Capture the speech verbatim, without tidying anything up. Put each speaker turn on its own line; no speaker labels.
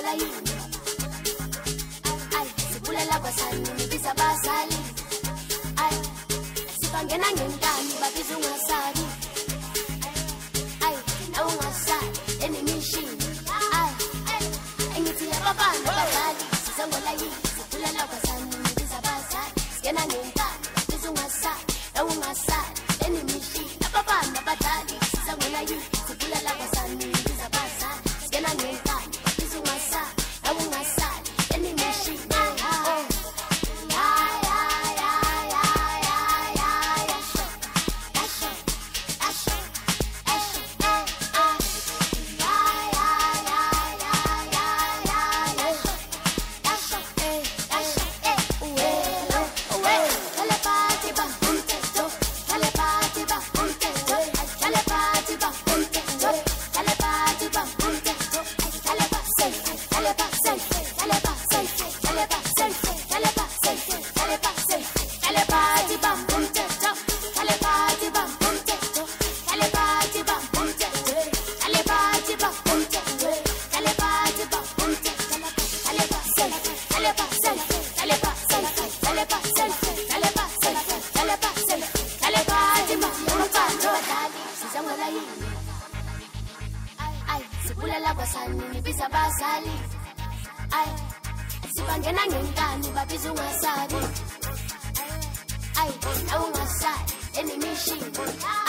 sizangola yini ay sibulela kwasani nibiza bazali ay sibangena ngenkani babiza ungasabi ay nawe ungasabi enemishini ay engithi labafana bazali sizangola yini sibulela kwasani nibiza bazali singena ngenkani babiza ungasabi nawe ungasabi enemishini labafana bazali sizangola yini sibulela kwasani nibiza bazali singena ngenkani babiza ungasabi nawe ungasabi enemishini sibangena ngenkani babiza ungasabi ay nawe ungasabi enemishini